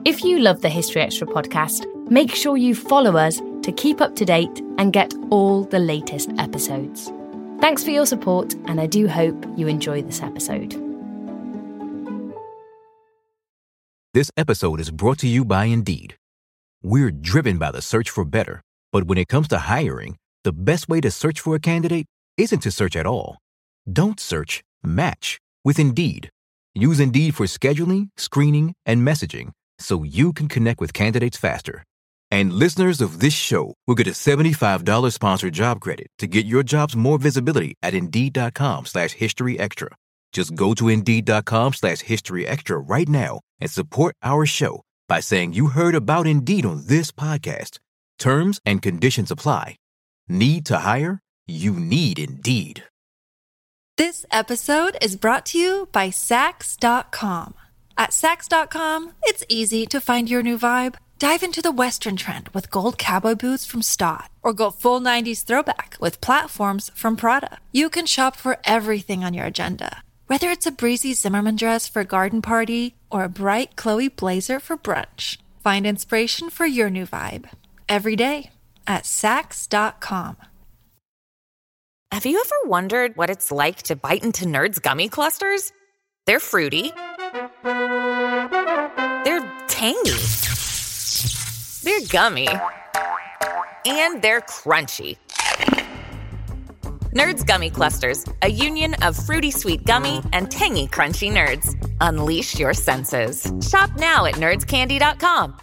If you love the History Extra podcast, make sure you follow us to keep up to date and get all the latest episodes. Thanks for your support, and I do hope you enjoy this episode. This episode is brought to you by Indeed. We're driven by the search for better, but when it comes to hiring, the best way to search for a candidate isn't to search at all. Don't search, match with Indeed. Use Indeed for scheduling, screening, and messaging so you can connect with candidates faster. And listeners of this show will get a $75 sponsored job credit to get your jobs more visibility at Indeed.com/HistoryExtra. Just go to Indeed.com/HistoryExtra right now and support our show by saying you heard about Indeed on this podcast. Terms and conditions apply. Need to hire? You need Indeed. This episode is brought to you by Saks.com. At Saks.com, it's easy to find your new vibe. Dive into the Western trend with gold cowboy boots from Staud, or go full 90s throwback with platforms from Prada. You can shop for everything on your agenda, whether it's a breezy Zimmermann dress for a garden party or a bright Chloe blazer for brunch. Find inspiration for your new vibe every day at Saks.com. Have you ever wondered what it's like to bite into Nerds gummy clusters? They're fruity. They're tangy. They're gummy. And they're crunchy. Nerds Gummy Clusters, a union of fruity sweet gummy and tangy crunchy nerds. Unleash your senses. Shop now at nerdscandy.com.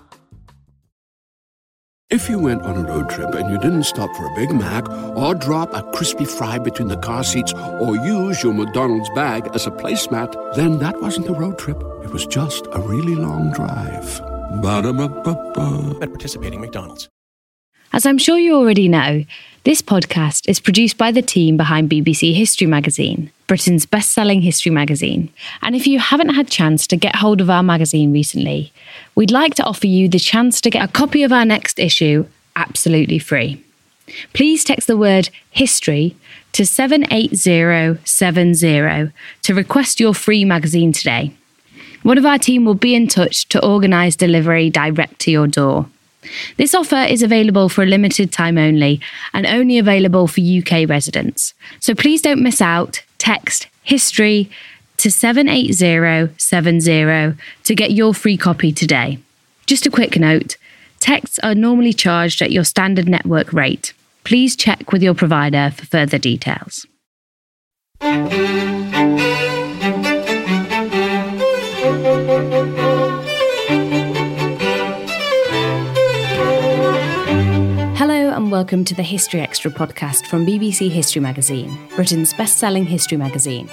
If you went on a road trip and you didn't stop for a Big Mac or drop a crispy fry between the car seats or use your McDonald's bag as a placemat, then that wasn't a road trip. It was just a really long drive. Ba-da-ba-ba-ba. At participating McDonald's. As I'm sure you already know, this podcast is produced by the team behind BBC History Magazine, Britain's best-selling history magazine. And if you haven't had a chance to get hold of our magazine recently, we'd like to offer you the chance to get a copy of our next issue absolutely free. Please text the word history to 78070 to request your free magazine today. One of our team will be in touch to organise delivery direct to your door. This offer is available for a limited time only and only available for UK residents. So please don't miss out. Text history to 78070 to get your free copy today. Just a quick note, texts are normally charged at your standard network rate. Please check with your provider for further details. Hello and welcome to the History Extra podcast from BBC History Magazine, Britain's best-selling history magazine.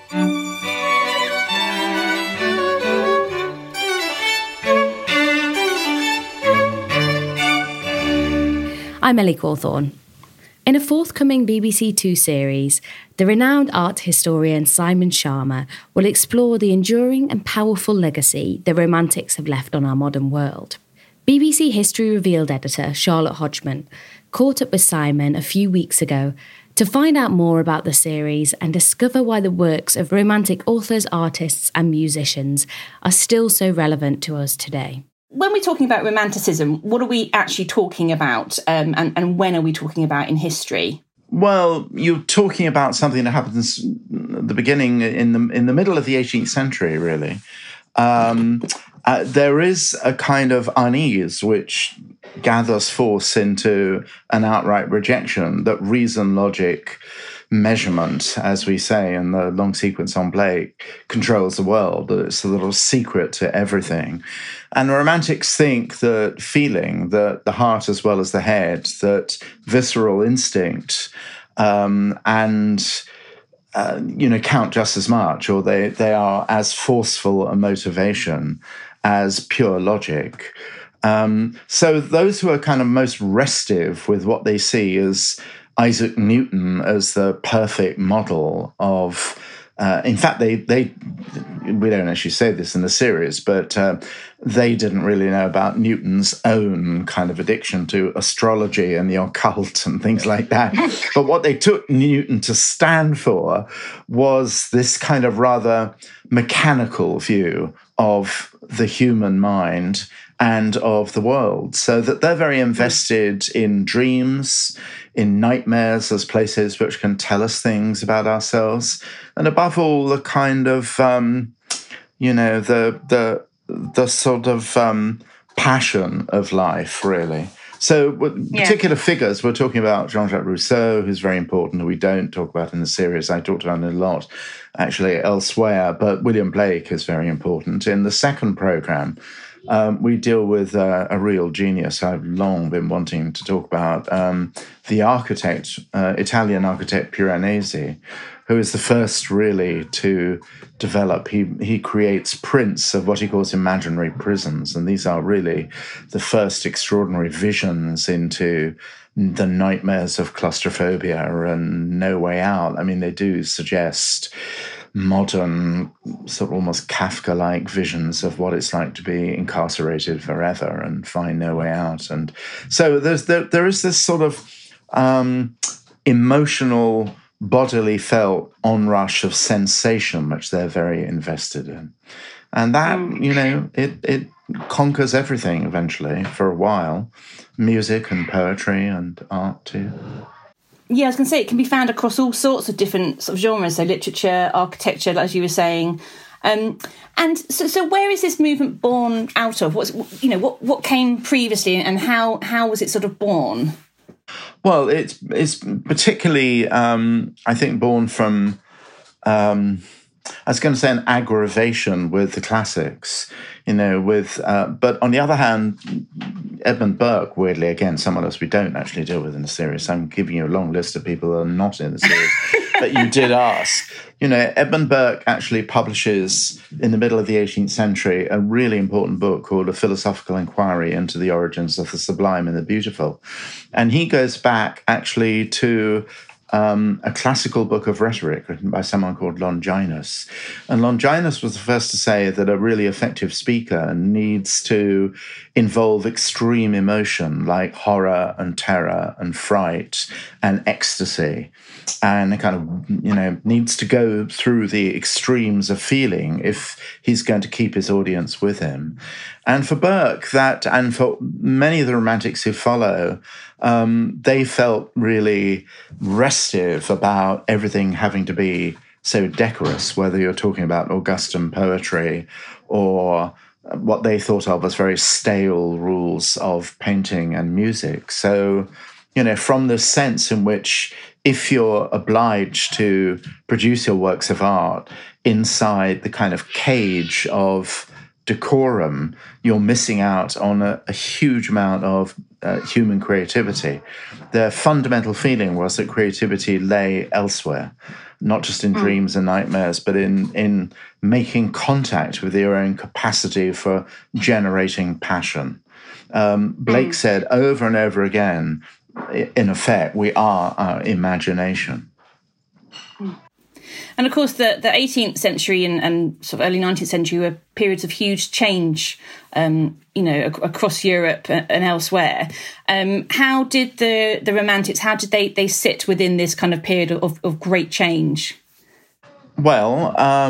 I'm Ellie Cawthorne. In a forthcoming BBC Two series, the renowned art historian Simon Schama will explore the enduring and powerful legacy the Romantics have left on our modern world. BBC History Revealed editor Charlotte Hodgman caught up with Simon a few weeks ago to find out more about the series and discover why the works of Romantic authors, artists and musicians are still so relevant to us today. When we're talking about Romanticism, what are we actually talking about, and when are we talking about in history? Well, you're talking about something that happens at the beginning, in the middle of the 18th century, really. There is a kind of unease which gathers force into an outright rejection that reason, logic, measurement, as we say in the long sequence on Blake, controls the world, that it's a little secret to everything. And Romantics think that feeling, that the heart as well as the head, that visceral instinct count just as much, or they are as forceful a motivation as pure logic. So those who are kind of most restive with what they see as Isaac Newton as the perfect model of, in fact, we don't actually say this in the series, but they didn't really know about Newton's own kind of addiction to astrology and the occult and things like that. But what they took Newton to stand for was this kind of rather mechanical view of the human mind and of the world, so that they're very invested in dreams, in nightmares as places which can tell us things about ourselves, and above all, the kind of, the sort of passion of life, really. So particular figures, we're talking about Jean-Jacques Rousseau, who's very important, who we don't talk about in the series. I talked about it a lot, actually, elsewhere, but William Blake is very important. In the second program, we deal with a real genius I've long been wanting to talk about, the architect, Italian architect Piranesi, who is the first really to develop. He creates prints of what he calls imaginary prisons, and these are really the first extraordinary visions into the nightmares of claustrophobia and No Way Out. I mean, they do suggest modern, sort of almost Kafka-like visions of what it's like to be incarcerated forever and find no way out. And so there is this sort of emotional, bodily felt onrush of sensation, which they're very invested in. And that, it conquers everything eventually for a while, music and poetry and art too. Yeah, I was going to say, it can be found across all sorts of different sort of genres, so literature, architecture, as you were saying. And so where is this movement born out of? What came previously, and how was it sort of born? Well, it's particularly, I think, born from, I was going to say, an aggravation with the classics, but on the other hand, Edmund Burke, weirdly, again, someone else we don't actually deal with in the series. I'm giving you a long list of people who are not in the series, but you did ask. Edmund Burke actually publishes, in the middle of the 18th century, a really important book called A Philosophical Inquiry into the Origins of the Sublime and the Beautiful. And he goes back, actually, to a classical book of rhetoric written by someone called Longinus. And Longinus was the first to say that a really effective speaker needs to involve extreme emotion like horror and terror and fright and ecstasy, and kind of, needs to go through the extremes of feeling if he's going to keep his audience with him. And for Burke, and for many of the Romantics who follow, they felt really restive about everything having to be so decorous, whether you're talking about Augustan poetry or what they thought of as very stale rules of painting and music. So, from the sense in which if you're obliged to produce your works of art inside the kind of cage of decorum, you're missing out on a huge amount of human creativity. Their fundamental feeling was that creativity lay elsewhere, not just in dreams and nightmares, but in making contact with your own capacity for generating passion. Blake said over and over again, in effect, we are our imagination. And of course, the 18th century and sort of early 19th century were periods of huge change, across Europe and elsewhere. How did the Romantics, how did they sit within this kind of period of great change? Well,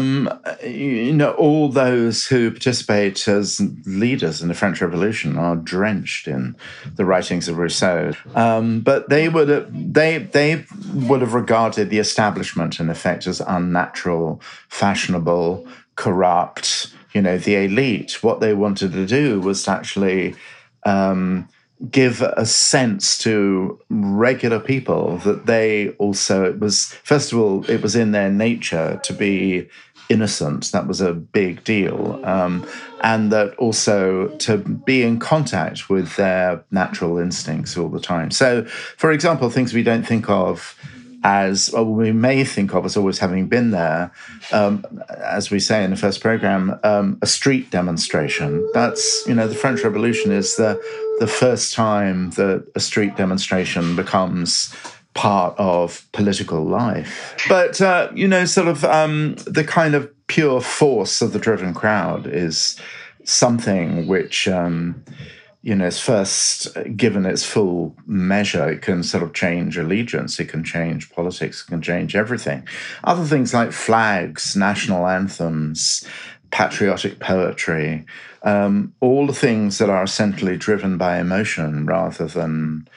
all those who participate as leaders in the French Revolution are drenched in the writings of Rousseau. But they would have regarded the establishment, in effect, as unnatural, fashionable, corrupt. The elite. What they wanted to do was to actually give a sense to regular people that they also, it was in their nature to be innocent. That was a big deal. And that also to be in contact with their natural instincts all the time. So, for example, things we don't think of we may think of as always having been there, as we say in the first program, a street demonstration. That's, the French Revolution is the first time that a street demonstration becomes part of political life. But, the kind of pure force of the driven crowd is something which, is first given its full measure. It can sort of change allegiance, it can change politics, it can change everything. Other things like flags, national anthems, patriotic poetry, all the things that are essentially driven by emotion rather than,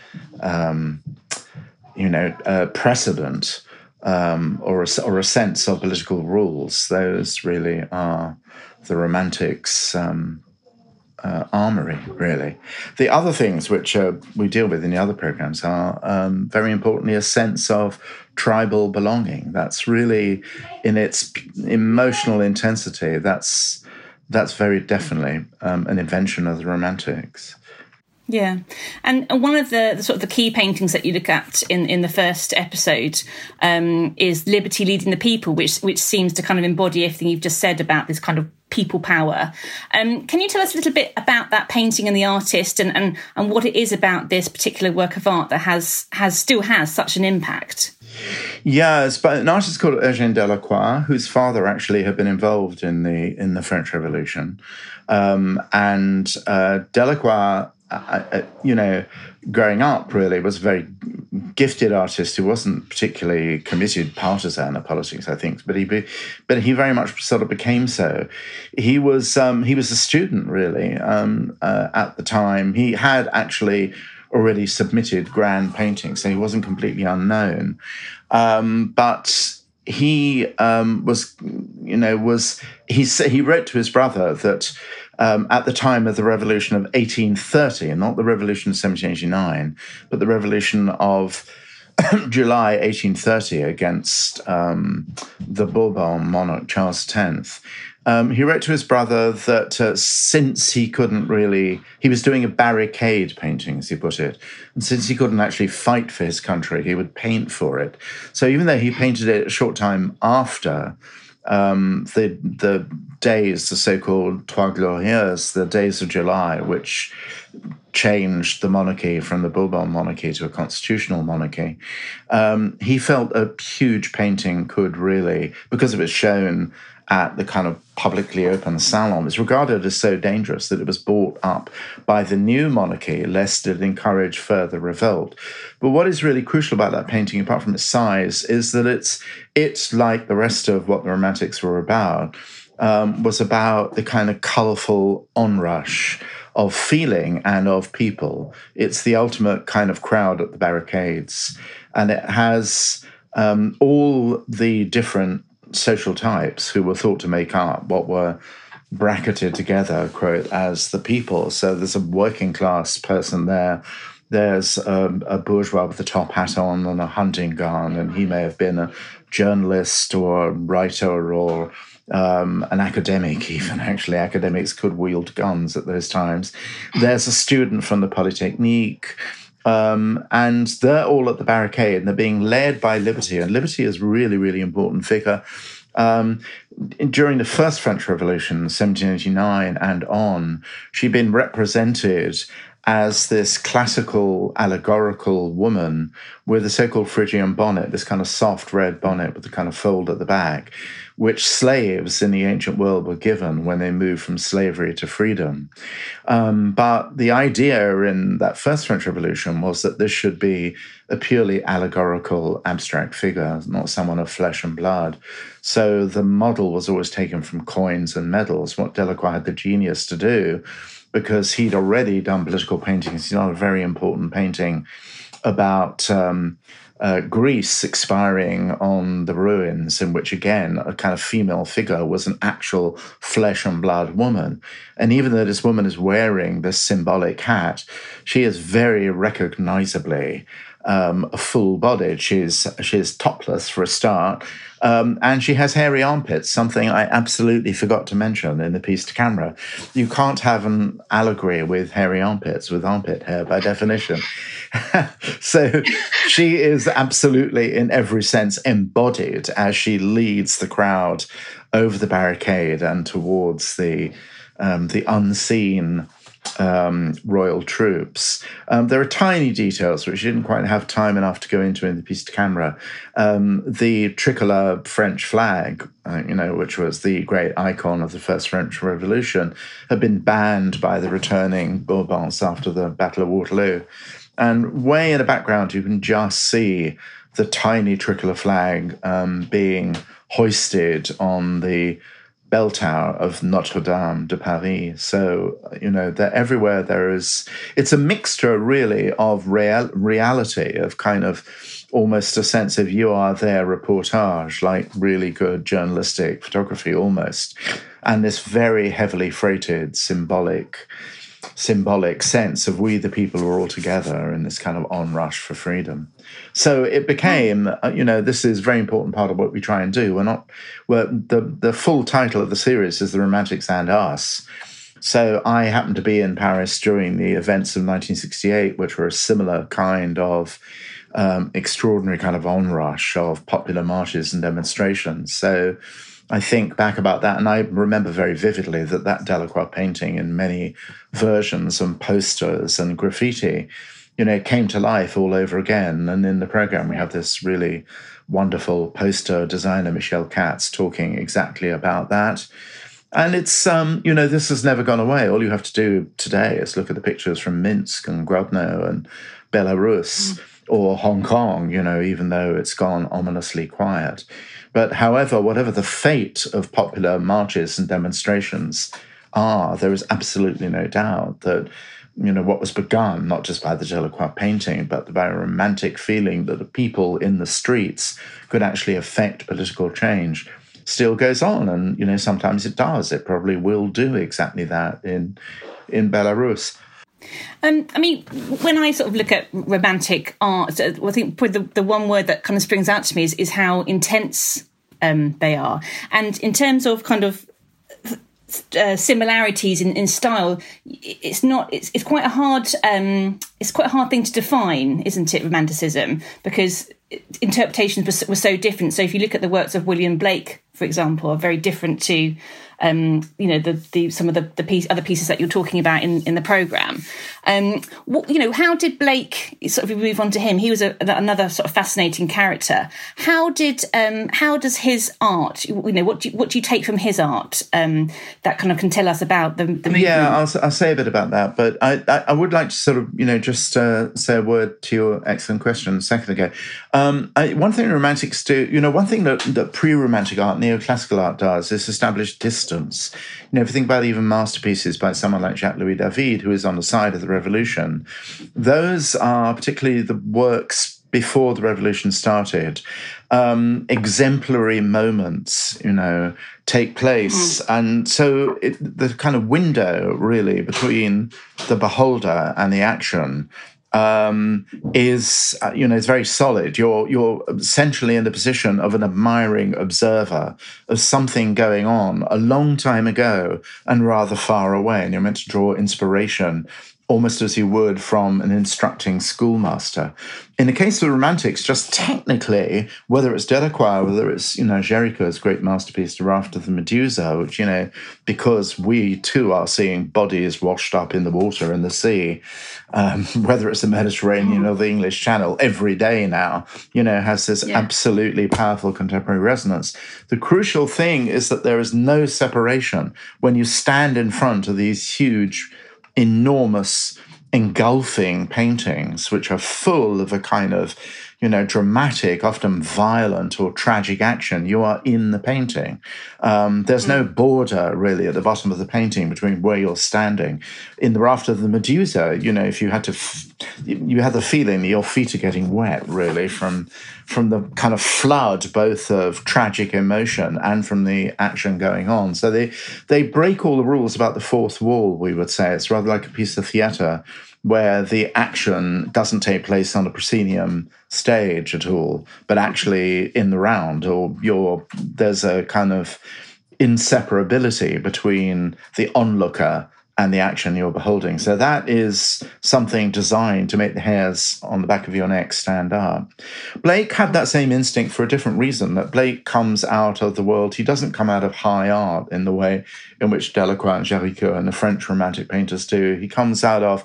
precedent or a sense of political rules. Those really are the Romantics' armory, really. The other things which we deal with in the other programs are very importantly a sense of tribal belonging. That's really, in its emotional intensity, that's very definitely an invention of the Romantics. Yeah, and one of the sort of the key paintings that you look at in the first episode is Liberty Leading the People, which seems to kind of embody everything you've just said about this kind of people power. Can you tell us a little bit about that painting and the artist and what it is about this particular work of art that still has such an impact? Yeah, it's by an artist called Eugène Delacroix, whose father actually had been involved in the French Revolution, and Delacroix, growing up, really was a very gifted artist who wasn't particularly committed partisan of politics, I think, but he very much sort of became so. He was a student, really, at the time. He had actually already submitted grand paintings, so he wasn't completely unknown. But he he wrote to his brother that at the time of the revolution of 1830, not the revolution of 1789, but the revolution of July 1830 against the Bourbon monarch Charles X, he wrote to his brother that since he couldn't really, he was doing a barricade painting, as he put it, and since he couldn't actually fight for his country, he would paint for it. So even though he painted it a short time after the days, the so-called Trois Glorieuses, the days of July, which changed the monarchy from the Bourbon monarchy to a constitutional monarchy, he felt a huge painting could really, because it was shown at the kind of publicly open salon, it's regarded as so dangerous that it was bought up by the new monarchy, lest it encourage further revolt. But what is really crucial about that painting, apart from its size, is that it's like the rest of what the Romantics were about, was about the kind of colourful onrush of feeling and of people. It's the ultimate kind of crowd at the barricades. And it has all the different social types who were thought to make up what were bracketed together, quote, as the people. So there's a working class person there. There's a bourgeois with a top hat on and a hunting gun, and he may have been a journalist or a writer or an academic even. Actually, academics could wield guns at those times. There's a student from the Polytechnique, and they're all at the barricade, and they're being led by Liberty. And Liberty is a really, really important figure. During the First French Revolution, 1789 and on, she'd been represented as this classical, allegorical woman with a so-called Phrygian bonnet, this kind of soft red bonnet with a kind of fold at the back, which slaves in the ancient world were given when they moved from slavery to freedom. But the idea in that First French Revolution was that this should be a purely allegorical, abstract figure, not someone of flesh and blood. So the model was always taken from coins and medals, what Delacroix had the genius to do, because he'd already done political paintings. He's done a very important painting about Greece expiring on the ruins, in which, again, a kind of female figure was an actual flesh and blood woman. And even though this woman is wearing this symbolic hat, she is very recognizably full-bodied. She's topless for a start, and she has hairy armpits, something I absolutely forgot to mention in the piece to camera. You can't have an allegory with hairy armpits, with armpit hair by definition. So she is absolutely, in every sense, embodied as she leads the crowd over the barricade and towards the unseen royal troops. There are tiny details which you didn't quite have time enough to go into in the piece to camera. The tricolour French flag, which was the great icon of the First French Revolution, had been banned by the returning Bourbons after the Battle of Waterloo. And way in the background, you can just see the tiny tricolour flag being hoisted on the bell tower of Notre Dame de Paris. So, they're everywhere. It's a mixture really of reality, of kind of almost a sense of you are there reportage, like really good journalistic photography almost, and this very heavily freighted symbolic sense of we the people are all together in this kind of onrush for freedom. So it became, this is a very important part of what we try and do. The full title of the series is The Romantics and Us. So I happened to be in Paris during the events of 1968, which were a similar kind of extraordinary kind of onrush of popular marches and demonstrations. So I think back about that, and I remember very vividly that Delacroix painting in many versions and posters and graffiti, came to life all over again. And in the program, we have this really wonderful poster designer, Michel Katz, talking exactly about that. And it's, this has never gone away. All you have to do today is look at the pictures from Minsk and Grodno and Belarus or Hong Kong, even though it's gone ominously quiet. But however, whatever the fate of popular marches and demonstrations are, there is absolutely no doubt that, what was begun, not just by the Delacroix painting, but by a romantic feeling that the people in the streets could actually affect political change, still goes on. And, sometimes it does. It probably will do exactly that in Belarus. When I sort of look at romantic art, I think probably the one word that kind of springs out to me is how intense they are. And in terms of kind of similarities in style, it's quite a hard thing to define, isn't it? Romanticism, because interpretations were so different. So if you look at the works of William Blake, for example, are very different to some of the other pieces that you're talking about in the programme. How did Blake, sort of, we move on to him, he was another sort of fascinating character. How does his art, what do you take from his art that kind of can tell us about the movement? Yeah, I'll say a bit about that, but I would like to sort of, just say a word to your excellent question a second ago. One thing romantics do, one thing that pre-romantic art, neoclassical art does is establish distance. If you think about even masterpieces by someone like Jacques-Louis David, who is on the side of the revolution, those are particularly the works before the revolution started. Exemplary moments, take place. And so the kind of window really between the beholder and the action is very solid. You're essentially in the position of an admiring observer of something going on a long time ago and rather far away, and you're meant to draw inspiration almost as you would from an instructing schoolmaster. In the case of the Romantics, just technically, whether it's Delacroix, whether it's, Géricault's great masterpiece, The Raft of the Medusa, which, because we too are seeing bodies washed up in the water in the sea, whether it's the Mediterranean or the English Channel every day now, has this absolutely powerful contemporary resonance. The crucial thing is that there is no separation when you stand in front of these huge, enormous, engulfing paintings, which are full of a kind of, dramatic, often violent or tragic action. You are in the painting. There's no border really at the bottom of the painting between where you're standing. In The Raft of the Medusa, if you had to, you had the feeling that your feet are getting wet really from the kind of flood both of tragic emotion and from the action going on. So they break all the rules about the fourth wall, we would say. It's rather like a piece of theatre where the action doesn't take place on a proscenium stage at all, but actually in the round, or there's a kind of inseparability between the onlooker and the action you're beholding. So that is something designed to make the hairs on the back of your neck stand up. Blake had that same instinct for a different reason, that Blake comes out of the world. He doesn't come out of high art in the way in which Delacroix and Géricault and the French romantic painters do. He comes out of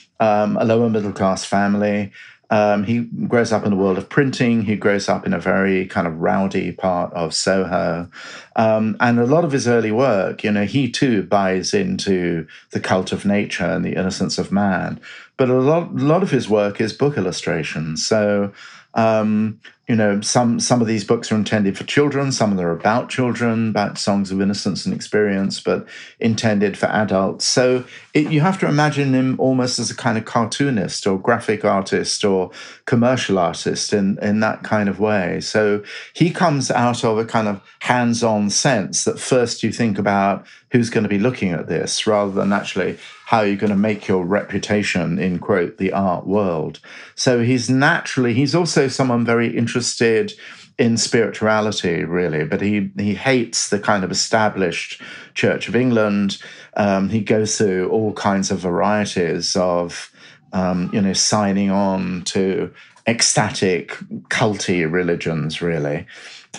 a lower middle-class family. He grows up in the world of printing. He grows up in a very kind of rowdy part of Soho. And a lot of his early work, he too buys into the cult of nature and the innocence of man. But a lot of his work is book illustrations. So some of these books are intended for children, some of them are about children, about songs of innocence and experience, but intended for adults. So you have to imagine him almost as a kind of cartoonist or graphic artist or commercial artist in that kind of way. So he comes out of a kind of hands-on sense that first you think about who's going to be looking at this rather than actually how you're going to make your reputation in, quote, the art world. So he's also someone very interested in spirituality, really, but he hates the kind of established Church of England. He goes through all kinds of varieties of, signing on to ecstatic, culty religions, really.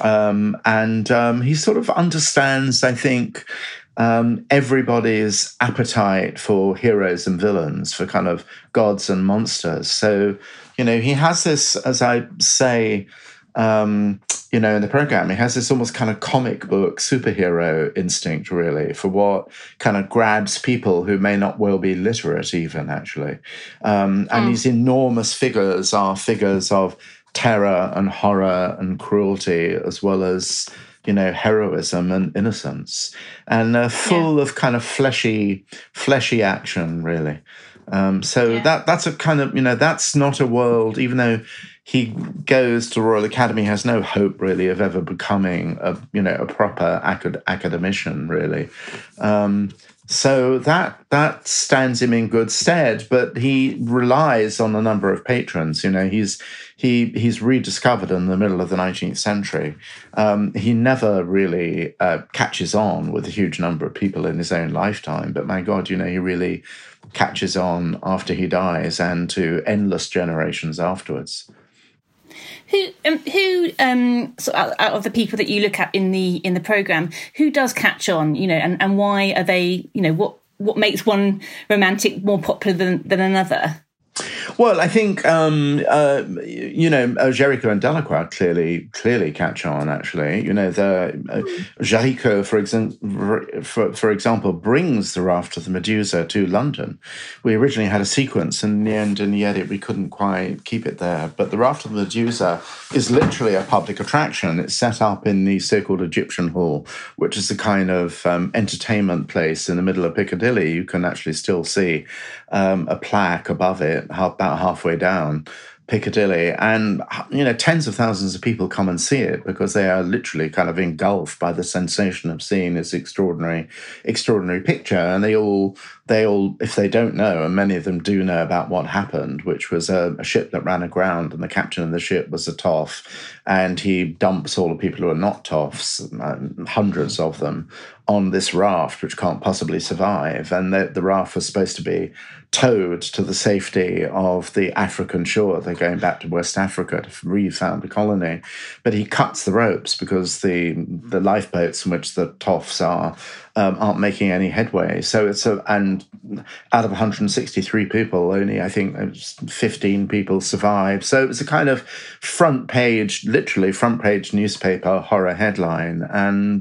He sort of understands, I think, everybody's appetite for heroes and villains, for kind of gods and monsters. So, he has this, as I say, in the program, he has this almost kind of comic book superhero instinct, really, for what kind of grabs people who may not well be literate even, actually. And these enormous figures are figures of terror and horror and cruelty, as well as heroism and innocence, and full of kind of fleshy action, really. That's a kind of, that's not a world, even though he goes to the Royal Academy, has no hope really of ever becoming a proper academician, really. So that stands him in good stead, but he relies on a number of patrons. He's rediscovered in the middle of the 19th century. He never really catches on with a huge number of people in his own lifetime, but my God, he really catches on after he dies and to endless generations afterwards. Who so out of the people that you look at in the program, who does catch on, and why are they, what makes one romantic more popular than another? Well, I think Géricault and Delacroix clearly catch on. Actually, Géricault, for example, brings the Raft of the Medusa to London. We originally had a sequence in the end, and yet we couldn't quite keep it there. But the Raft of the Medusa is literally a public attraction. It's set up in the so-called Egyptian Hall, which is a kind of entertainment place in the middle of Piccadilly. You can actually still see a plaque above it, about halfway down Piccadilly, and tens of thousands of people come and see it because they are literally kind of engulfed by the sensation of seeing this extraordinary picture. And they all, if they don't know, and many of them do know about what happened, which was a ship that ran aground, and the captain of the ship was a toff, and he dumps all the people who are not toffs, hundreds of them, on this raft, which can't possibly survive. And the raft was supposed to be towed to the safety of the African shore. They're going back to West Africa to re-found a colony. But he cuts the ropes because the lifeboats in which the toffs aren't making any headway. So and out of 163 people, only I think 15 people survived. So it was a kind of literally front page newspaper horror headline. And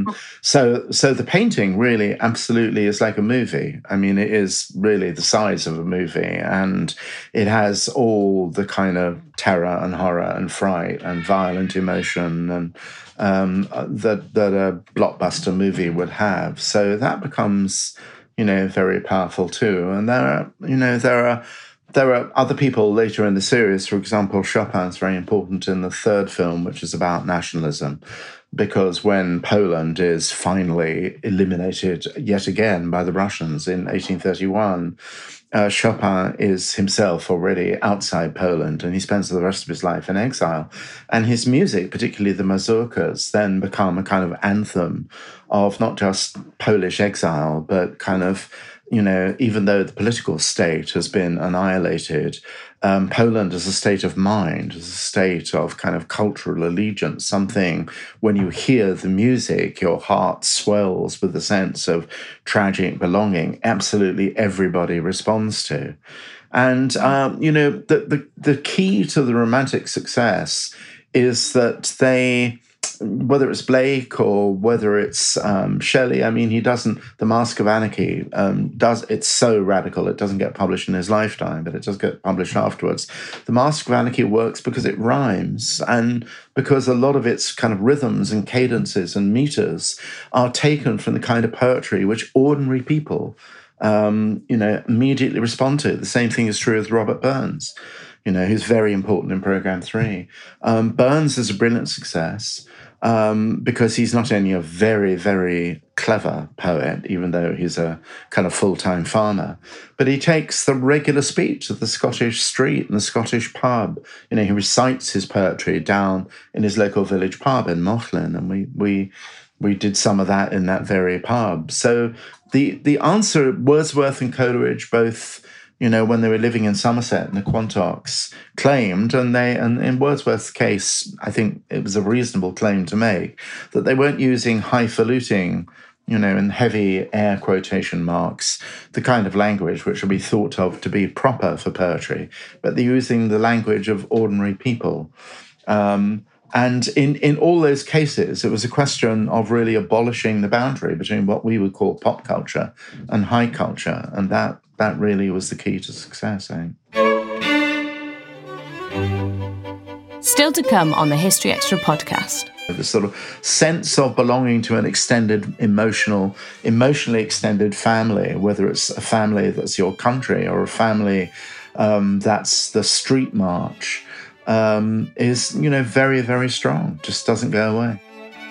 so the painting really absolutely is like a movie. I mean, it is really the size of a movie, and it has all the kind of terror and horror and fright and violent emotion and that a blockbuster movie would have. So that becomes, very powerful too. And there are other people later in the series. For example, Chopin's very important in the third film, which is about nationalism, because when Poland is finally eliminated yet again by the Russians in 1831, Chopin is himself already outside Poland, and he spends the rest of his life in exile. And his music, particularly the mazurkas, then become a kind of anthem of not just Polish exile, but kind of, even though the political state has been annihilated, Poland as a state of mind, as a state of kind of cultural allegiance, something when you hear the music, your heart swells with a sense of tragic belonging. Absolutely everybody responds to. And, the key to the romantic success is that they whether it's Blake or whether it's Shelley, I mean, he doesn't, The Mask of Anarchy, it's so radical, it doesn't get published in his lifetime, but it does get published afterwards. The Mask of Anarchy works because it rhymes, and because a lot of its kind of rhythms and cadences and meters are taken from the kind of poetry which ordinary people, immediately respond to. The same thing is true with Robert Burns, who's very important in Programme 3. Burns is a brilliant success because he's not only a very, very clever poet, even though he's a kind of full-time farmer, but he takes the regular speech of the Scottish street and the Scottish pub. He recites his poetry down in his local village pub in Mauchline, and we did some of that in that very pub. So the answer, Wordsworth and Coleridge both, when they were living in Somerset and the Quantocks, claimed, and in Wordsworth's case, I think it was a reasonable claim to make, that they weren't using highfalutin, in heavy air quotation marks, the kind of language which would be thought of to be proper for poetry, but they're using the language of ordinary people. And in all those cases, it was a question of really abolishing the boundary between what we would call pop culture and high culture. And that really was the key to success, I think. Still to come on the History Extra podcast. The sort of sense of belonging to an extended, emotionally extended family, whether it's a family that's your country or a family that's the street march, is, very, very strong, just doesn't go away.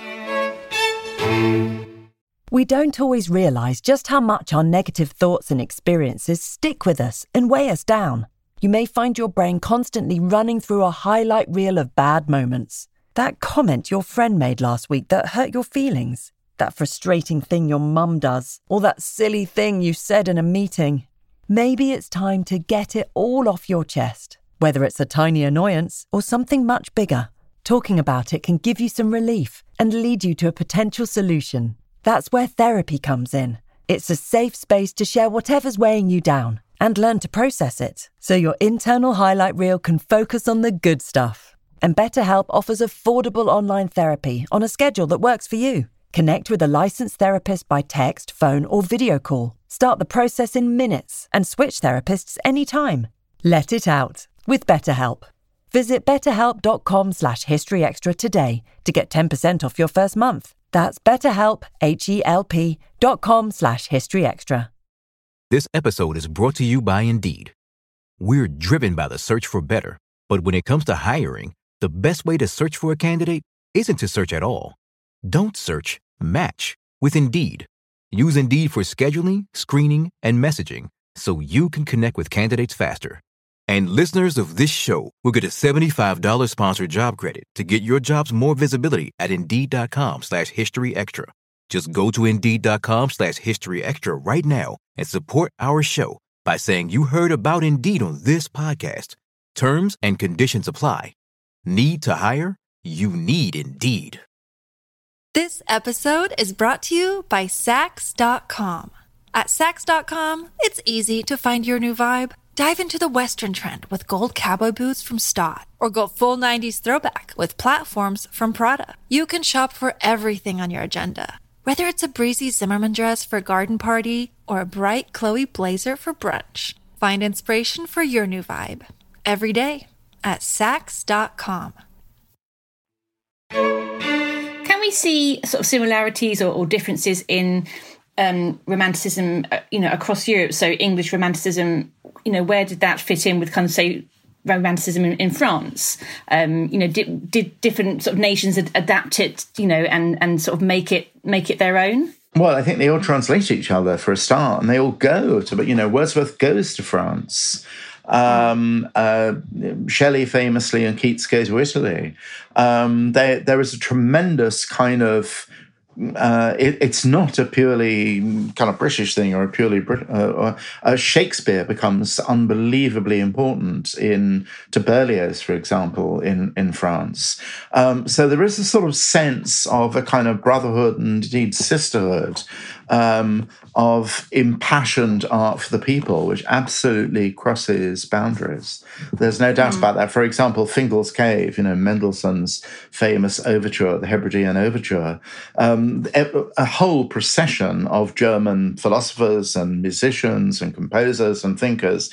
We don't always realise just how much our negative thoughts and experiences stick with us and weigh us down. You may find your brain constantly running through a highlight reel of bad moments. That comment your friend made last week that hurt your feelings. That frustrating thing your mum does. Or that silly thing you said in a meeting. Maybe it's time to get it all off your chest. Whether it's a tiny annoyance or something much bigger, talking about it can give you some relief and lead you to a potential solution. That's where therapy comes in. It's a safe space to share whatever's weighing you down and learn to process it, so your internal highlight reel can focus on the good stuff. And BetterHelp offers affordable online therapy on a schedule that works for you. Connect with a licensed therapist by text, phone, or video call. Start the process in minutes and switch therapists anytime. Let it out with BetterHelp. Visit betterhelp.com/historyextra today to get 10% off your first month. That's BetterHelp, HELP.com/historyextra. This episode is brought to you by Indeed. We're driven by the search for better, but when it comes to hiring, the best way to search for a candidate isn't to search at all. Don't search, match with Indeed. Use Indeed for scheduling, screening, and messaging so you can connect with candidates faster. And listeners of this show will get a $75 sponsored job credit to get your jobs more visibility at Indeed.com/historyextra. Just go to Indeed.com/historyextra right now and support our show by saying you heard about Indeed on this podcast. Terms and conditions apply. Need to hire? You need Indeed. This episode is brought to you by Saks.com. At Saks.com, it's easy to find your new vibe. Dive into the Western trend with gold cowboy boots from Stott, or go full 90s throwback with platforms from Prada. You can shop for everything on your agenda, whether it's a breezy Zimmermann dress for a garden party or a bright Chloe blazer for brunch. Find inspiration for your new vibe every day at Saks.com. Can we see sort of similarities or differences in Romanticism, across Europe? So English Romanticism, where did that fit in with kind of, say, Romanticism in France? Did different sort of nations adapt it, and sort of make it their own? Well, I think they all translate each other for a start, and they all go to, Wordsworth goes to France. Shelley famously, and Keats go to Italy. There is a tremendous kind of it's not a purely kind of British thing or a purely Shakespeare becomes unbelievably important to Berlioz, for example, in France. So there is a sort of sense of a kind of brotherhood and indeed sisterhood of impassioned art for the people, which absolutely crosses boundaries. There's no doubt about that. For example, Fingal's Cave, Mendelssohn's famous overture, the Hebridean Overture, a whole procession of German philosophers and musicians and composers and thinkers,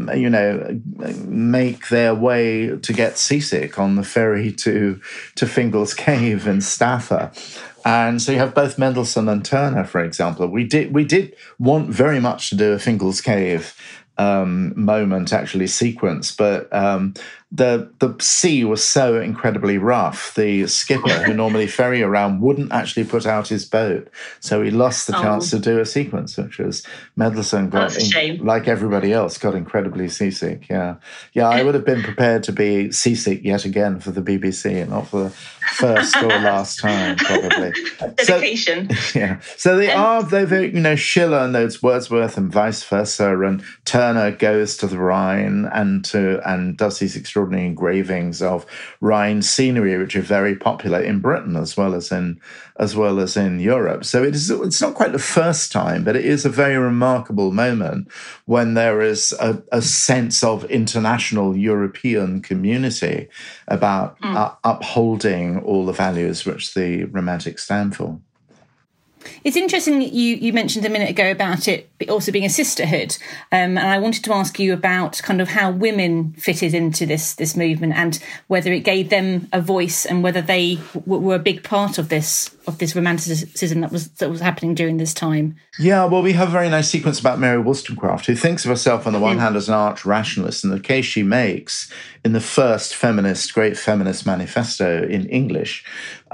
make their way to get seasick on the ferry to Fingal's Cave in Staffa. And so you have both Mendelssohn and Turner, for example. We did want very much to do a Fingal's Cave moment, actually sequence, but the sea was so incredibly rough. The skipper, who normally ferry around, wouldn't actually put out his boat, so he lost the chance to do a sequence, which was Mendelssohn got, like everybody else, got incredibly seasick. Yeah, I would have been prepared to be seasick yet again for the BBC, not for the first or last time, probably. Dedication. So they Schiller notes Wordsworth and vice versa, and Turner goes to the Rhine and does these extraordinary engravings of Rhine scenery, which are very popular in Britain as well as in Europe. So it's not quite the first time, but it is a very remarkable moment when there is a sense of international European community about upholding all the values which the Romantics stand for. It's interesting that you mentioned a minute ago about it also being a sisterhood, and I wanted to ask you about kind of how women fitted into this movement and whether it gave them a voice and whether they were a big part of this romanticism that was happening during this time. Yeah, well, we have a very nice sequence about Mary Wollstonecraft, who thinks of herself on the one hand as an arch rationalist, and the case she makes in the first great feminist manifesto in English,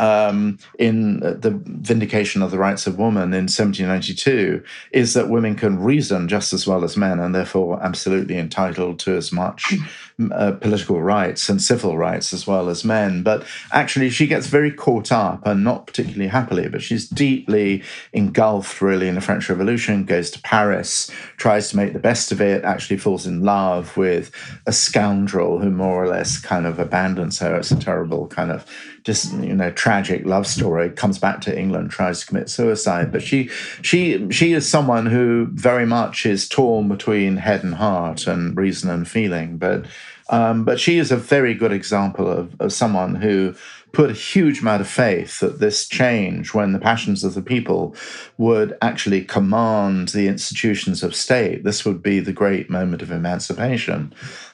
in the Vindication of the Rights of Woman in 1792, is that women can reason just as well as men and therefore absolutely entitled to as much political rights and civil rights as well as men. But actually she gets very caught up, and not particularly happily, but she's deeply engulfed really in the French Revolution, goes to Paris, tries to make the best of it, actually falls in love with a scoundrel who more or less kind of abandons her. It's a terrible kind of tragic love story, comes back to England, tries to commit suicide. But she is someone who very much is torn between head and heart and reason and feeling. But she is a very good example of someone who put a huge amount of faith that this change, when the passions of the people would actually command the institutions of state, this would be the great moment of emancipation.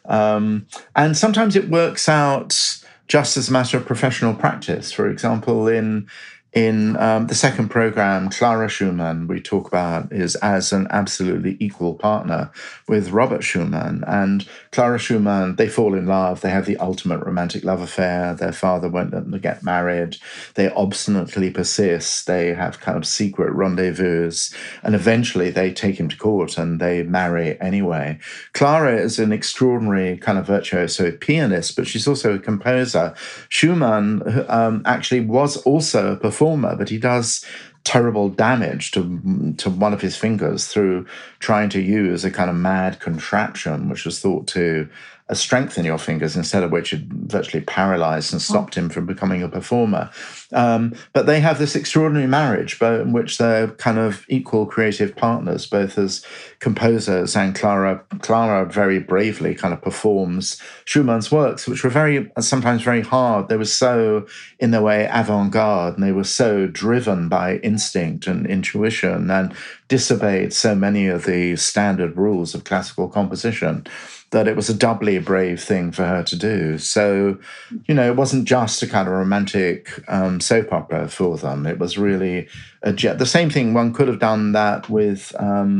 And sometimes it works out just as a matter of professional practice. For example, in the second program, Clara Schumann, we talk about, is as an absolutely equal partner with Robert Schumann. And Clara Schumann, they fall in love. They have the ultimate romantic love affair. Their father won't let them get married. They obstinately persist. They have kind of secret rendezvous. And eventually they take him to court and they marry anyway. Clara is an extraordinary kind of virtuoso pianist, but she's also a composer. Schumann actually was also a performer, but he does terrible damage to one of his fingers through trying to use a kind of mad contraption which was thought to strengthen your fingers, instead of which it virtually paralyzed and stopped him from becoming a performer. But they have this extraordinary marriage in which they're kind of equal creative partners, both as composers, and Clara very bravely kind of performs Schumann's works, which were sometimes very hard. They were so, in their way, avant-garde, and they were so driven by instinct and intuition and disobeyed so many of the standard rules of classical composition that it was a doubly brave thing for her to do. So, it wasn't just a kind of romantic soap opera for them. It was really the same thing. One could have done that with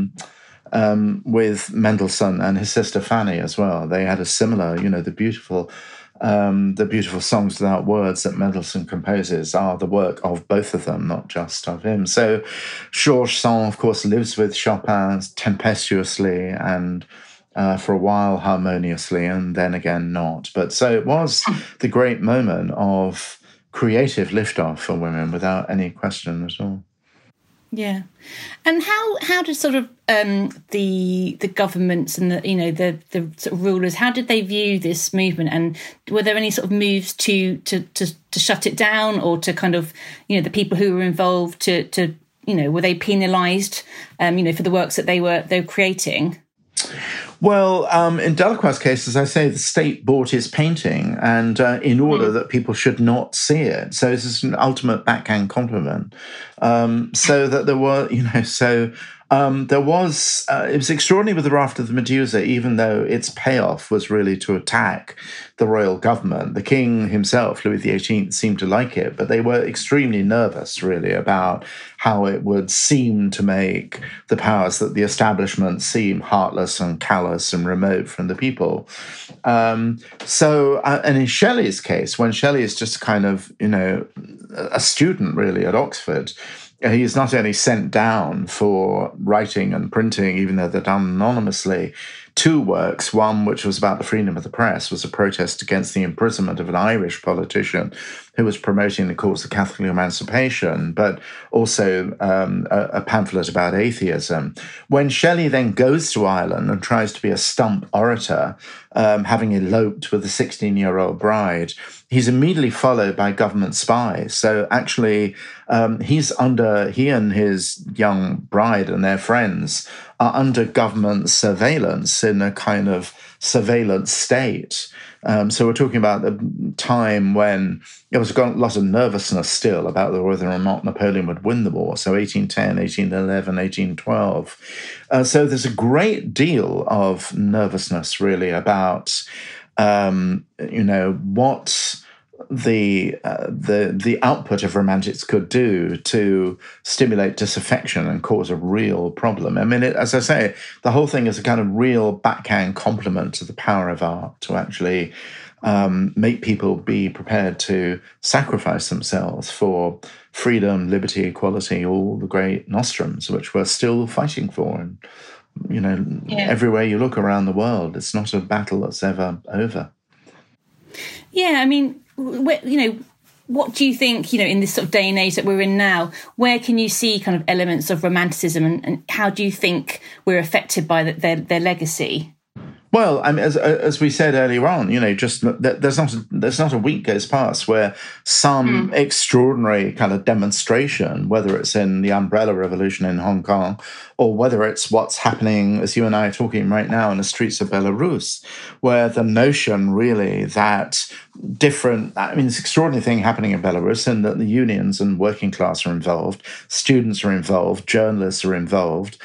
Mendelssohn and his sister Fanny as well. They had a similar, the beautiful songs without words that Mendelssohn composes are the work of both of them, not just of him. So Georges Sand, of course, lives with Chopin tempestuously and for a while harmoniously, and then again not. But so it was the great moment of creative liftoff for women, without any question at all. Yeah, and how did sort of the governments and the sort of rulers, how did they view this movement, and were there any sort of moves to shut it down, or to kind of the people who were involved to were they penalised, for the works that they were creating? Well, in Delacroix's case, as I say, the state bought his painting, and in order that people should not see it. So this is an ultimate backhand compliment. So that there were, there was, it was extraordinary with the Raft of the Medusa, even though its payoff was really to attack the royal government. The king himself, Louis XVIII, seemed to like it, but they were extremely nervous, really, about how it would seem to make the powers that the establishment seem heartless and callous and remote from the people. And in Shelley's case, when Shelley is just kind of, a student, really, at Oxford, he is not only sent down for writing and printing, even though they're done anonymously, 2 works. One, which was about the freedom of the press, was a protest against the imprisonment of an Irish politician who was promoting the cause of Catholic emancipation, but also a pamphlet about atheism. When Shelley then goes to Ireland and tries to be a stump orator, having eloped with a 16-year-old bride, he's immediately followed by government spies. So actually, he and his young bride and their friends are under government surveillance in a kind of surveillance state. So we're talking about the time when there was a lot of nervousness still about whether or not Napoleon would win the war. So 1810, 1811, 1812. So there's a great deal of nervousness, really, about, what the output of romantics could do to stimulate disaffection and cause a real problem. I mean, as I say, the whole thing is a kind of real backhand compliment to the power of art to actually make people be prepared to sacrifice themselves for freedom, liberty, equality, all the great nostrums, which we're still fighting for. And, everywhere you look around the world, it's not a battle that's ever over. Yeah, I mean, what do you think, in this sort of day and age that we're in now, where can you see kind of elements of romanticism, and how do you think we're affected by their legacy? Well, I mean, as we said earlier on, just there's not a week goes past where some extraordinary kind of demonstration, whether it's in the Umbrella Revolution in Hong Kong, or whether it's what's happening, as you and I are talking right now, in the streets of Belarus, where the notion really that this extraordinary thing happening in Belarus, and that the unions and working class are involved, students are involved, journalists are involved.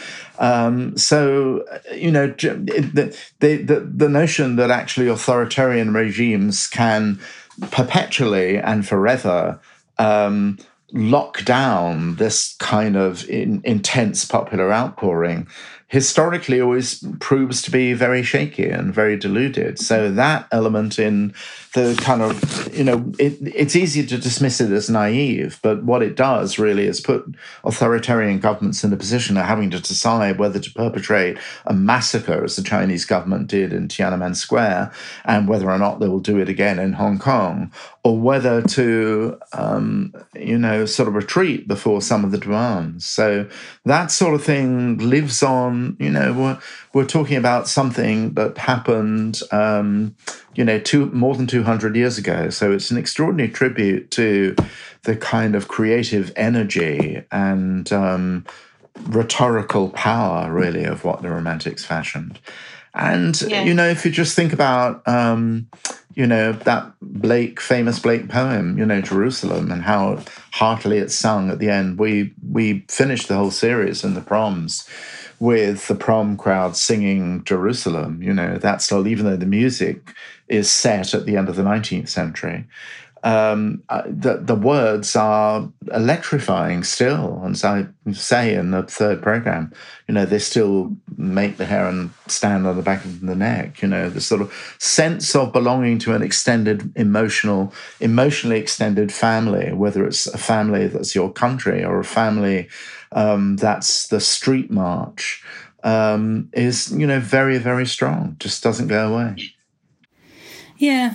The notion that actually authoritarian regimes can perpetually and forever lock down this kind of intense popular outpouring historically always proves to be very shaky and very deluded. So that element in the kind of, it's easy to dismiss it as naive, but what it does really is put authoritarian governments in the position of having to decide whether to perpetrate a massacre, as the Chinese government did in Tiananmen Square, and whether or not they will do it again in Hong Kong, or whether to, sort of retreat before some of the demands. So that sort of thing lives on. We're talking about something that happened, more than 200 years ago. So it's an extraordinary tribute to the kind of creative energy and rhetorical power, really, of what the Romantics fashioned. And, if you just think about, that famous Blake poem, Jerusalem, and how heartily it's sung at the end. We finished the whole series in the proms with the prom crowd singing Jerusalem. That's still, even though the music is set at the end of the 19th century, the words are electrifying still. And so I say in the third program, they still make the hair and stand on the back of the neck. The sort of sense of belonging to an extended emotionally extended family, whether it's a family that's your country or a family that's the street march, is very, very strong. Just doesn't go away. Yeah,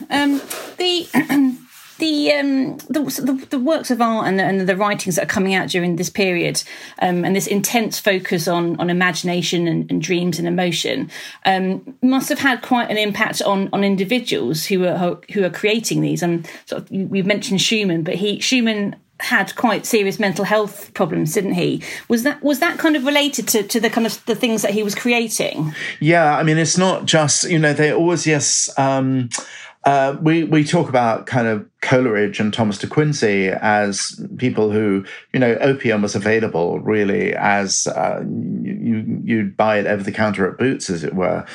the works of art and the writings that are coming out during this period, and this intense focus on imagination and dreams and emotion, must have had quite an impact on individuals who are creating these. And we've mentioned Schumann, but Schumann had quite serious mental health problems, didn't he? Was that kind of related to the kind of the things that he was creating? Yeah, I mean, it's not just, they always, yes, we talk about kind of Coleridge and Thomas de Quincey as people who, opium was available really as you'd buy it over the counter at Boots, as it were.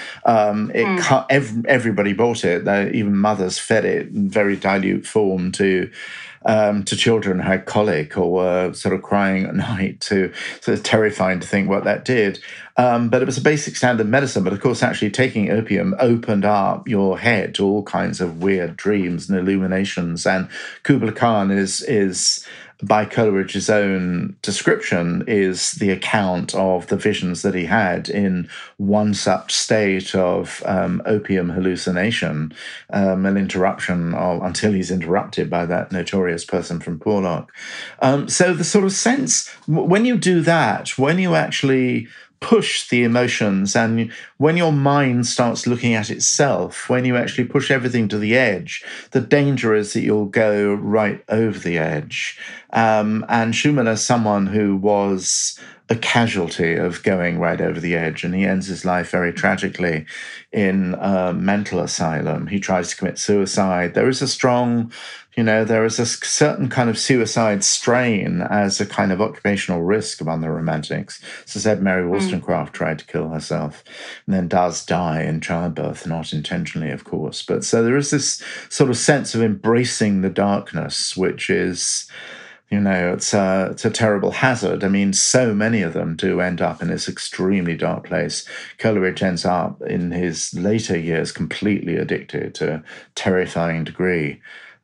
Everybody bought it. Even mothers fed it in very dilute form to children who had colic or were sort of crying at night. Sort of terrifying to think what that did. But it was a basic standard medicine. But of course, actually taking opium opened up your head to all kinds of weird dreams and illuminations. And Kubla Khan is by Coleridge's own description, is the account of the visions that he had in one such state of opium hallucination, an interruption until he's interrupted by that notorious person from Porlock. So the sort of sense, when you do that, when you actually push the emotions and when your mind starts looking at itself, when you actually push everything to the edge, the danger is that you'll go right over the edge. And Schumann is someone who was a casualty of going right over the edge, and he ends his life very tragically in a mental asylum. He tries to commit suicide. There is a strong, there is a certain kind of suicide strain as a kind of occupational risk among the Romantics. As I said, Mary Wollstonecraft tried to kill herself and then does die in childbirth, not intentionally, of course. But so there is this sort of sense of embracing the darkness, which is, it's a terrible hazard. I mean, so many of them do end up in this extremely dark place. Coleridge ends up in his later years completely addicted to a terrifying degree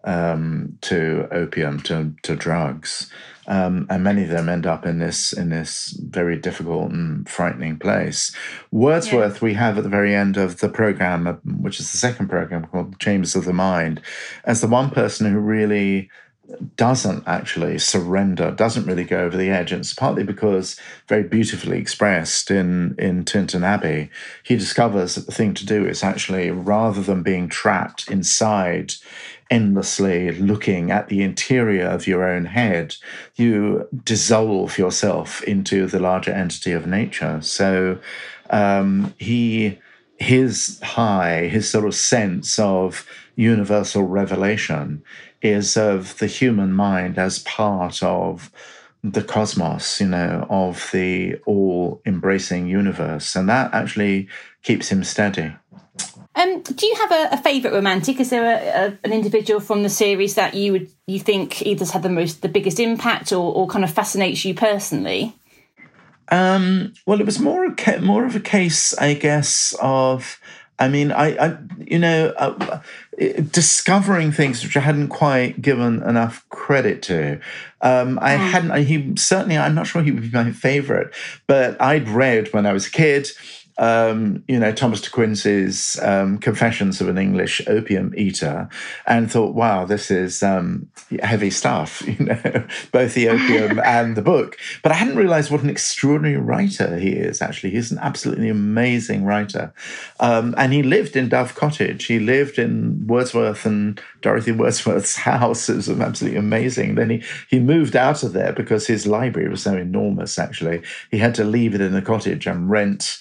to opium, to drugs. And many of them end up in this very difficult and frightening place. Wordsworth, we have at the very end of the program, which is the second program called Chambers of the Mind, as the one person who really doesn't actually surrender, doesn't really go over the edge. And it's partly because, very beautifully expressed in Tintern Abbey, he discovers that the thing to do is actually, rather than being trapped inside, endlessly looking at the interior of your own head, you dissolve yourself into the larger entity of nature. So his sort of sense of universal revelation is of the human mind as part of the cosmos, of the all-embracing universe. And that actually keeps him steady. Do you have a favourite romantic? Is there an individual from the series that you think either's had the biggest impact or kind of fascinates you personally? Well, it was more of a case, I guess, of, discovering things which I hadn't quite given enough credit to. I'm not sure he would be my favourite, but I'd read when I was a kid, Thomas de Quincey's Confessions of an English Opium Eater, and thought, wow, this is heavy stuff, both the opium and the book. But I hadn't realized what an extraordinary writer he is, actually. He's an absolutely amazing writer. And he lived in Dove Cottage. He lived in Wordsworth and Dorothy Wordsworth's house. It was absolutely amazing. Then he moved out of there because his library was so enormous, actually. He had to leave it in the cottage and rent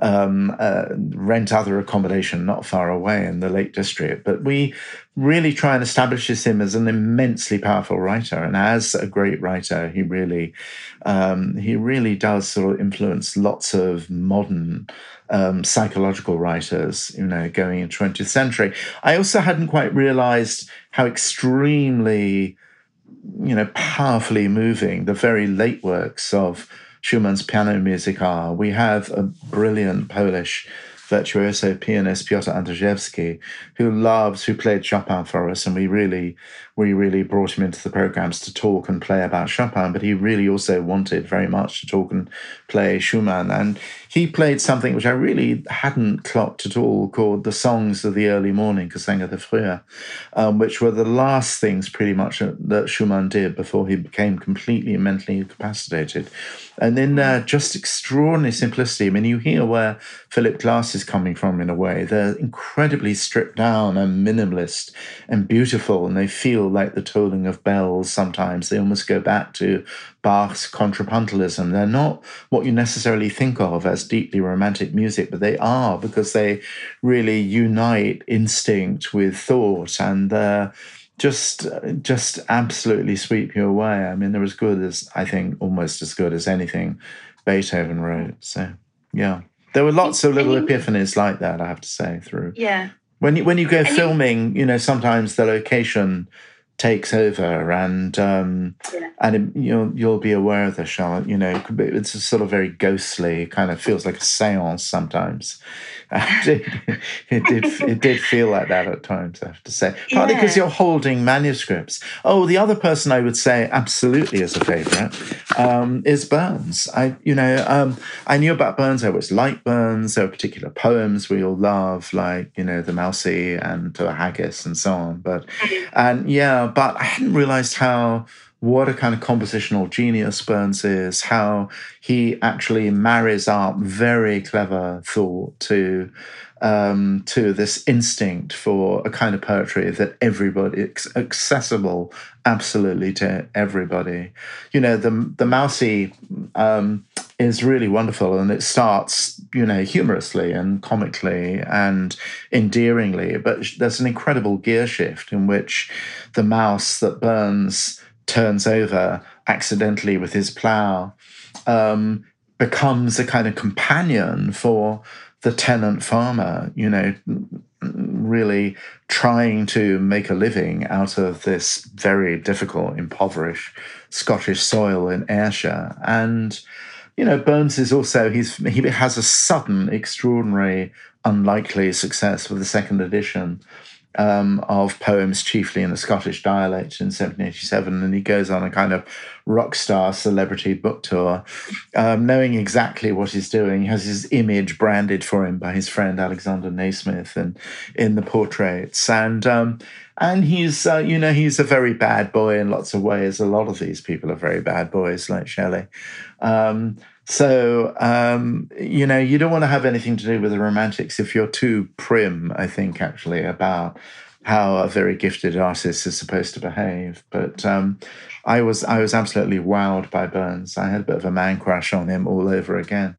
other accommodation not far away in the Lake District. But we really try and establish him as an immensely powerful writer. And as a great writer, he really does sort of influence lots of modern psychological writers, going into 20th century. I also hadn't quite realized how extremely, powerfully moving the very late works of Schumann's piano music are. We have a brilliant Polish virtuoso pianist, Piotr Andrzejewski, who played Chopin for us, and we really brought him into the programs to talk and play about Chopin, but he really also wanted very much to talk and play Schumann. And he played something which I really hadn't clocked at all, called the Songs of the Early Morning, Gesänge der Frühe, which were the last things pretty much that Schumann did before he became completely mentally incapacitated. And in just extraordinary simplicity. I mean, you hear where Philip Glass is coming from in a way. They're incredibly stripped down and minimalist and beautiful, and they feel like the tolling of bells sometimes. They almost go back to Bach's contrapuntalism. They're not what you necessarily think of as deeply romantic music, but they are, because they really unite instinct with thought, and they're just absolutely sweep you away. I mean, they're as good as, I think, almost as good as anything Beethoven wrote. So, yeah. There were lots of little epiphanies like that, I have to say, through. Yeah. When you go filming, sometimes the location takes over, and you'll be aware of this, Charlotte. It's a sort of very ghostly, kind of feels like a seance sometimes. And it did feel like that at times, I have to say. Partly because you're holding manuscripts. Oh, the other person I would say absolutely is a favourite is Burns. I knew about Burns. I always liked Burns. There are particular poems we all love, like the Mousy and To a Haggis and so on. But I hadn't realised what a kind of compositional genius Burns is, how he actually marries up very clever thought to this instinct for a kind of poetry that everybody, accessible absolutely to everybody. The Mousy is really wonderful, and it starts, humorously and comically and endearingly, but there's an incredible gear shift in which the mouse that Burns turns over accidentally with his plough becomes a kind of companion for the tenant farmer, really trying to make a living out of this very difficult, impoverished Scottish soil in Ayrshire. And, Burns is also, he has a sudden, extraordinary, unlikely success with the second edition of poems chiefly in the Scottish dialect in 1787, and he goes on a kind of rock star celebrity book tour, knowing exactly what he's doing. He has his image branded for him by his friend Alexander Naismith and in the portraits, and he's he's a very bad boy in lots of ways. A lot of these people are very bad boys, like Shelley. You don't want to have anything to do with the Romantics if you're too prim, I think, actually, about how a very gifted artist is supposed to behave. But I was absolutely wowed by Burns. I had a bit of a man crush on him all over again.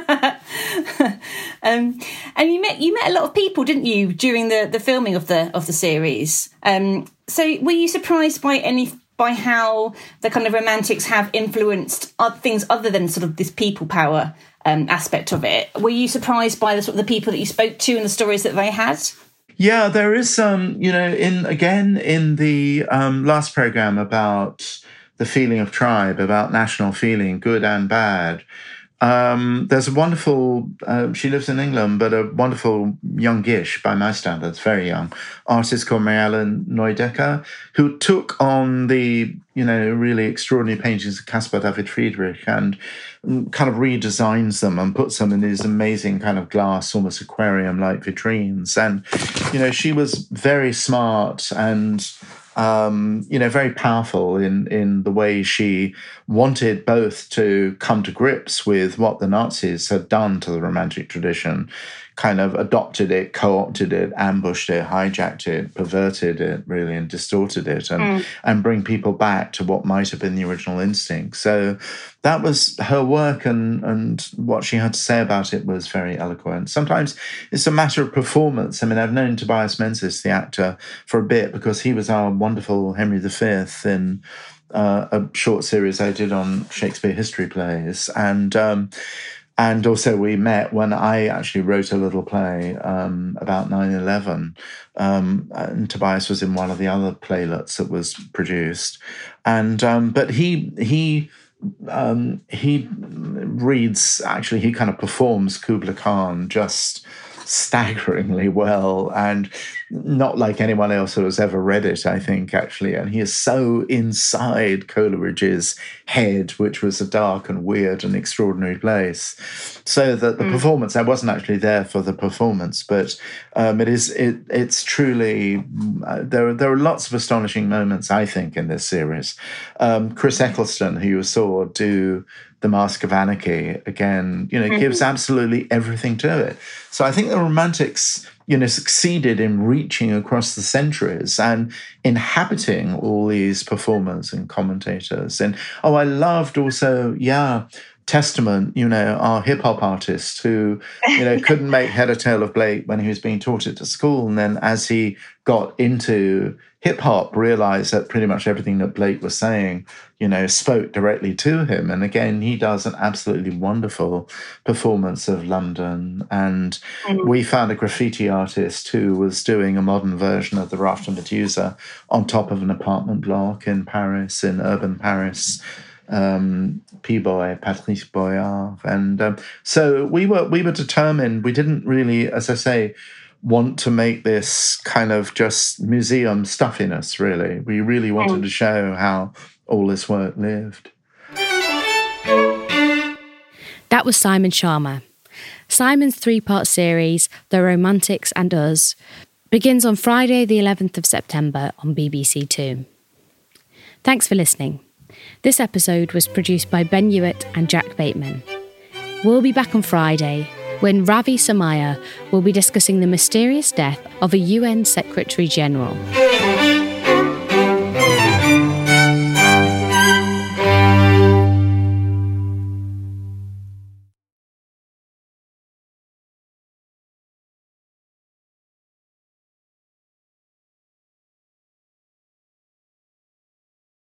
And you met a lot of people, didn't you, during the filming of the series? So were you surprised by how the kind of Romantics have influenced things other than sort of this people power aspect of it? Were you surprised by the sort of the people that you spoke to and the stories that they had? Yeah, there is in the last program about the feeling of tribe, about national feeling, good and bad. There's a wonderful, she lives in England, but a wonderful youngish, by my standards, very young, artist called Marielle Neudecker, who took on the, really extraordinary paintings of Caspar David Friedrich and kind of redesigns them and puts them in these amazing kind of glass, almost aquarium-like vitrines. And, she was very smart and very powerful in the way she wanted both to come to grips with what the Nazis had done to the Romantic tradition, kind of adopted it, co-opted it, ambushed it, hijacked it, perverted it, really, and distorted it, and bring people back to what might have been the original instinct. So that was her work, and what she had to say about it was very eloquent. Sometimes it's a matter of performance. I mean, I've known Tobias Menzies, the actor, for a bit, because he was our wonderful Henry V in a short series I did on Shakespeare history plays. And also we met when I actually wrote a little play about 9/11, and Tobias was in one of the other playlets that was produced. And but he reads, actually, he kind of performs Kubla Khan just staggeringly well, and not like anyone else who has ever read it, I think, actually. And he is so inside Coleridge's head, which was a dark and weird and extraordinary place. So that the performance, I wasn't actually there for the performance, but it's truly, there are lots of astonishing moments, I think, in this series. Chris Eccleston, who you saw do The Mask of Anarchy, again, gives absolutely everything to it. So I think the Romantics, succeeded in reaching across the centuries and inhabiting all these performers and commentators. And, I loved also, Testament, our hip-hop artist who, couldn't make head or tail of Blake when he was being taught it at school. And then as he got into hip-hop, realized that pretty much everything that Blake was saying, spoke directly to him. And again, he does an absolutely wonderful performance of London. And we found a graffiti artist who was doing a modern version of the Rafter Medusa on top of an apartment block in Paris, in urban Paris. P-Boy, Patrice Boyard. And so we were determined. We didn't really, as I say, want to make this kind of just museum stuffiness, really. We really wanted to show how all this work lived. That was Simon Schama. Simon's 3-part series, The Romantics and Us, begins on Friday the 11th of September on BBC Two. Thanks for listening. This episode was produced by Ben Hewitt and Jack Bateman. We'll be back on Friday when Ravi Samaya will be discussing the mysterious death of a UN Secretary General.